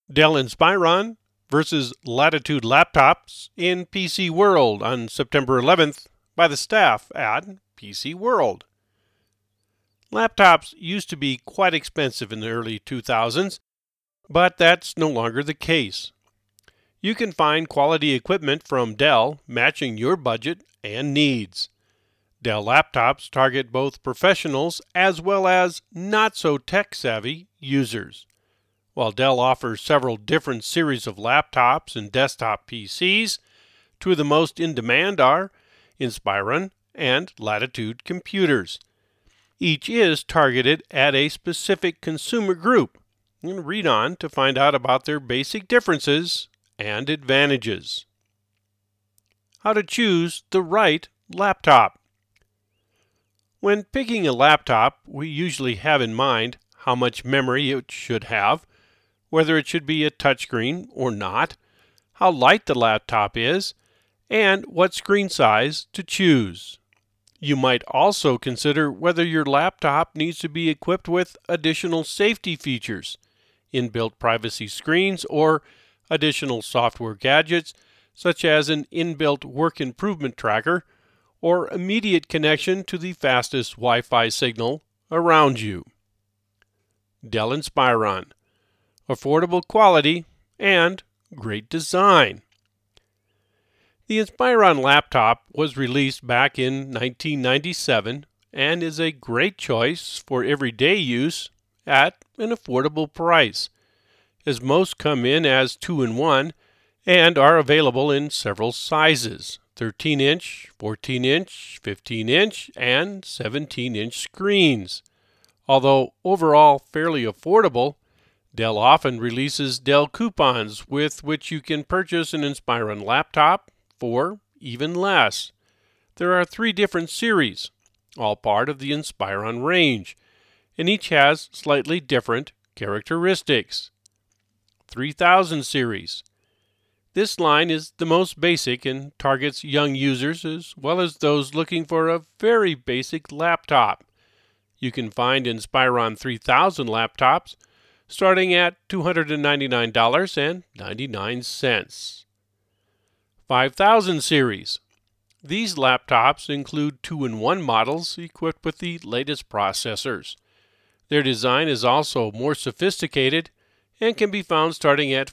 Dell Inspiron versus Latitude Laptops in PC World on September 11th by the staff at PC World. Laptops used to be quite expensive in the early 2000s, but that's no longer the case. You can find quality equipment from Dell matching your budget and needs. Dell laptops target both professionals as well as not-so-tech-savvy users. While Dell offers several different series of laptops and desktop PCs, two of the most in demand are Inspiron and Latitude computers. Each is targeted at a specific consumer group. You can read on to find out about their basic differences and advantages. How to choose the right laptop. When picking a laptop, we usually have in mind how much memory it should have, whether it should be a touchscreen or not, how light the laptop is, and what screen size to choose. You might also consider whether your laptop needs to be equipped with additional safety features, inbuilt privacy screens, or additional software gadgets such as an inbuilt work improvement tracker or immediate connection to the fastest Wi-Fi signal around you. Dell Inspiron. Affordable quality and great design. The Inspiron laptop was released back in 1997 and is a great choice for everyday use at an affordable price, as most come in as 2-in-1 and are available in several sizes: 13-inch, 14-inch, 15-inch, and 17-inch screens. Although overall fairly affordable, Dell often releases Dell coupons with which you can purchase an Inspiron laptop for even less. There are 3 different series, all part of the Inspiron range, and each has slightly different characteristics. 3000 series. This line is the most basic and targets young users as well as those looking for a very basic laptop. You can find Inspiron 3000 laptops starting at $299.99. 5000 series. These laptops include 2-in-1 models equipped with the latest processors. Their design is also more sophisticated and can be found starting at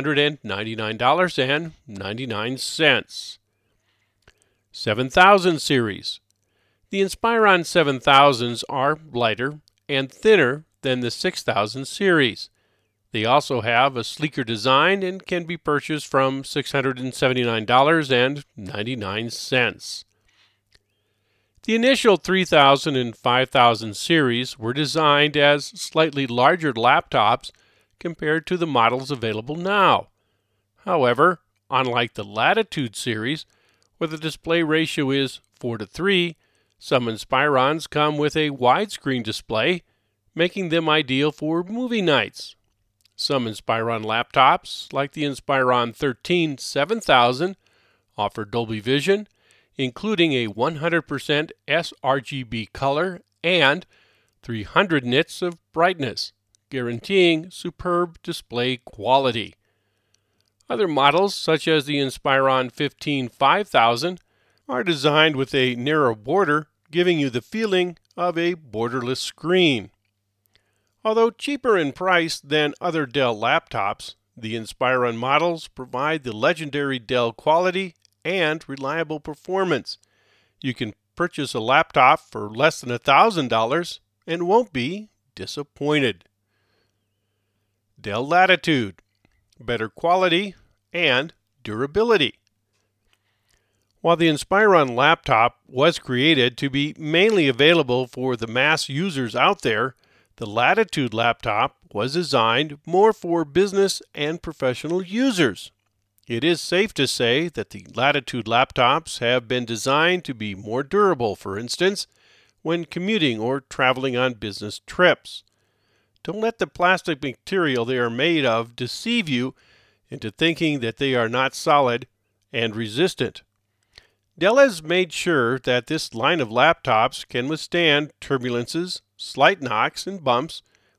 $499.99. 7000 series. The Inspiron 7000s are lighter and thinner than the 6000 series. They also have a sleeker design and can be purchased from $679.99. The initial 3000 and 5000 series were designed as slightly larger laptops compared to the models available now. However, unlike the Latitude series, where the display ratio is 4:3, some Inspirons come with a widescreen display, making them ideal for movie nights. Some Inspiron laptops, like the Inspiron 13 7000, offer Dolby Vision, including a 100% sRGB color and 300 nits of brightness, guaranteeing superb display quality. Other models, such as the Inspiron 15 5000, are designed with a narrow border, giving you the feeling of a borderless screen. Although cheaper in price than other Dell laptops, the Inspiron models provide the legendary Dell quality and reliable performance. You can purchase a laptop for less than $1,000 and won't be disappointed. Dell Latitude. Better quality and durability. While the Inspiron laptop was created to be mainly available for the mass users out there, the Latitude laptop was designed more for business and professional users. It is safe to say that the Latitude laptops have been designed to be more durable, for instance, when commuting or traveling on business trips. Don't let the plastic material they are made of deceive you into thinking that they are not solid and resistant. Dell has made sure that this line of laptops can withstand turbulences, slight knocks, and bumps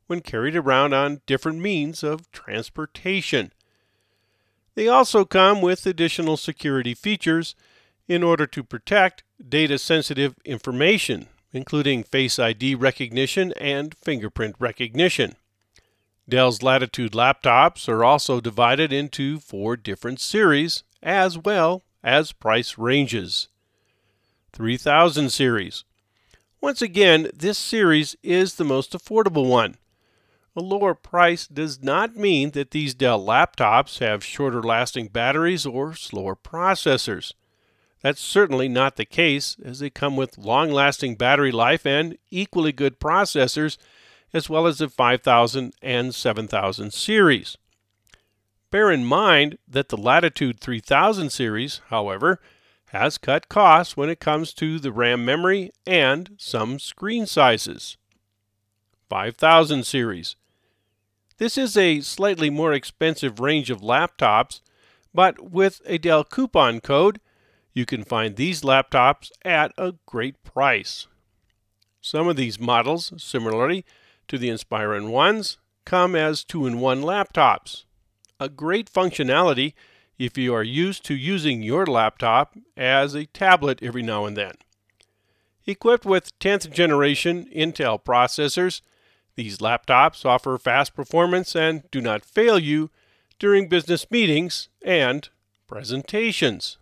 when carried around on different means of transportation. They also come with additional security features in order to protect data-sensitive information, including Face ID recognition and fingerprint recognition. Dell's Latitude laptops are also divided into 4 different series, as well as price ranges. 3000 series. Once again, this series is the most affordable one. A lower price does not mean that these Dell laptops have shorter lasting batteries or slower processors. That's certainly not the case, as they come with long-lasting battery life and equally good processors, as well as the 5000 and 7000 series. Bear in mind that the Latitude 3000 series, however, has cut costs when it comes to the RAM memory and some screen sizes. 5000 series. This is a slightly more expensive range of laptops, but with a Dell coupon code, you can find these laptops at a great price. Some of these models, similarly to the Inspiron ones, come as 2-in-1 laptops. A great functionality if you are used to using your laptop as a tablet every now and then. Equipped with 10th generation Intel processors, these laptops offer fast performance and do not fail you during business meetings and presentations.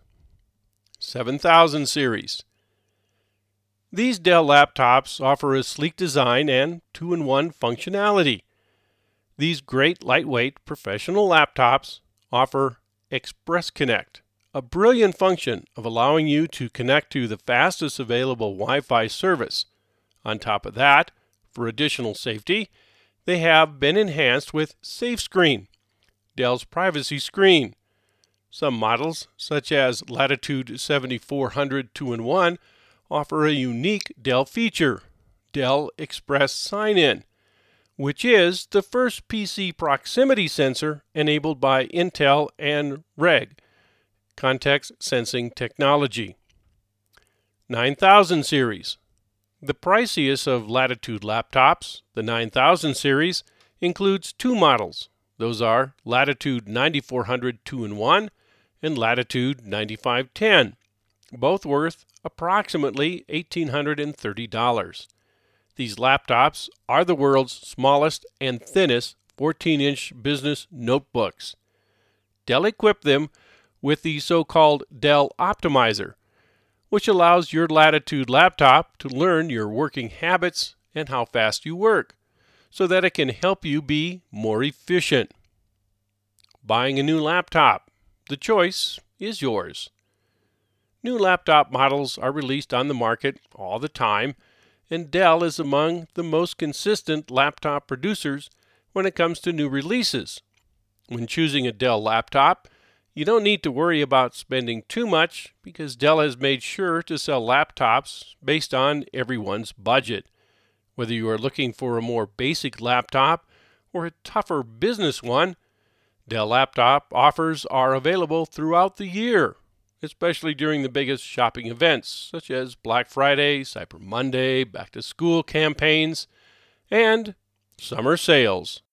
7000 series. These Dell laptops offer a sleek design and 2-in-1 functionality. These great lightweight professional laptops offer Express Connect, a brilliant function of allowing you to connect to the fastest available Wi-Fi service. On top of that, for additional safety, they have been enhanced with SafeScreen, Dell's privacy screen. Some models, such as Latitude 7400 2-in-1, offer a unique Dell feature, Dell Express Sign-In, which is the first PC proximity sensor enabled by Intel and REG, context sensing technology. 9000 series. The priciest of Latitude laptops, the 9000 series, includes 2 models. Those are Latitude 9400 2-in-1 and Latitude 9510, both worth approximately $1,830. These laptops are the world's smallest and thinnest 14-inch business notebooks. Dell equipped them with the so-called Dell Optimizer, which allows your Latitude laptop to learn your working habits and how fast you work, so that it can help you be more efficient. Buying a new laptop. The choice is yours. New laptop models are released on the market all the time, and Dell is among the most consistent laptop producers when it comes to new releases. When choosing a Dell laptop, you don't need to worry about spending too much because Dell has made sure to sell laptops based on everyone's budget. Whether you are looking for a more basic laptop or a tougher business one, Dell laptop offers are available throughout the year, especially during the biggest shopping events such as Black Friday, Cyber Monday, back-to-school campaigns, and summer sales.